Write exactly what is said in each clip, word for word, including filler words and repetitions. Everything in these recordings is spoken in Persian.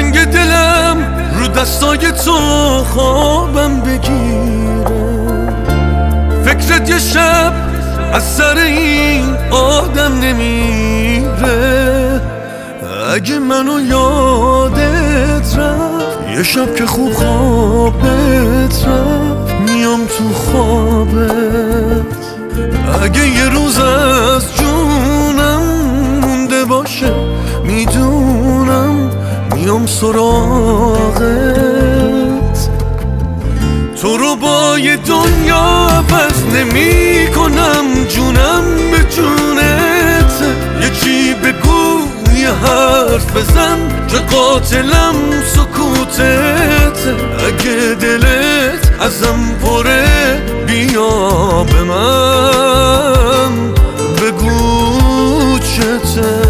تنگ دلم رو دستای تو خوابم بگیره، فکرت یه شب از سر این آدم نمیره. اگه منو یادت رفت یه شب که خوب خوابت رفت، میام تو خوابت. اگه یه روز از جونم مونده باشه میدونم میام سراغت. تو رو با یه دنیا عوض نمی کنم، جونم به جونت. یه چی بگو یه حرف بزن که قاتلم سکوتت. اگه دلت ازم پره بیا به من بگو چته.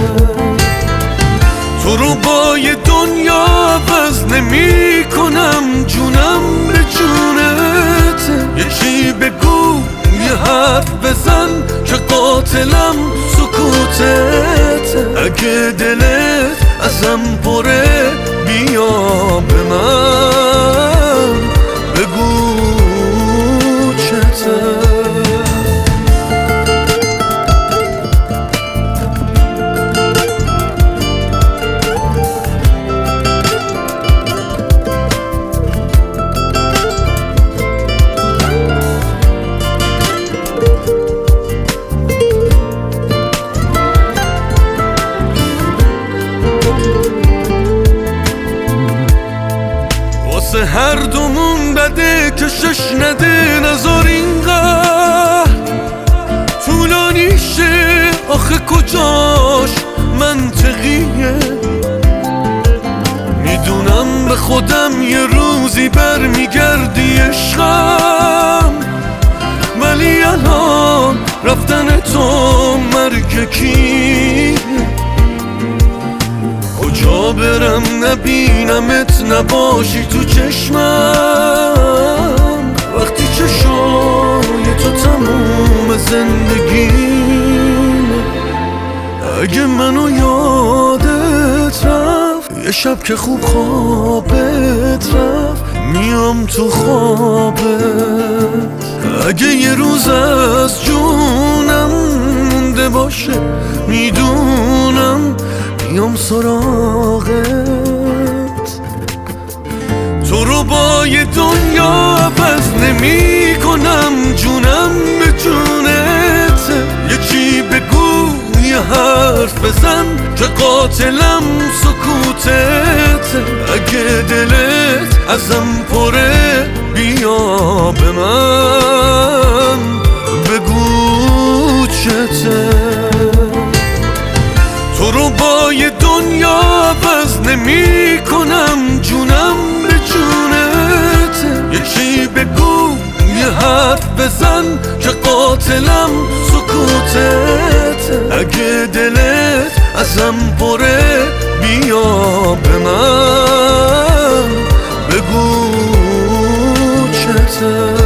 تو رو با یه دنیا عوض نمی کنم، جونم به جونت. یه چی بگو یه حرف بزن که قاتلم سکوتت. اگه دلت ازم پره بیا به من بگو چته. هر دومون بده که شش نده، نزار اینقدر طولانی شه. آخه کجاش منطقیه؟ میدونم به خودم یه روزی برمیگردی عشقم، ولی الان رفتن تو مرگ کیه؟ کجا برم نبینمت نباشی تو چشمم، وقتی چشای تو تموم زندگیم. اگه منو یادت رفت یه شب که خوب خوابت رفت، میام تو خوابت. اگه یه روز از جونم مونده باشه میدونم میام سراغت. تو رو با یه دنیا عوض نمی کنم، جونم به جونت. یه چی بگو یه حرف بزن که قاتلم سکوتت. اگه دلت ازم پره بیا به من بگو چته. تو رو با یه دنیا عوض نمی کنم، جونم به جونت. یه چی بگو یه حرف بزن که قاتلم سکوتت. اگه دلت ازم پره بیا به من بگو چته.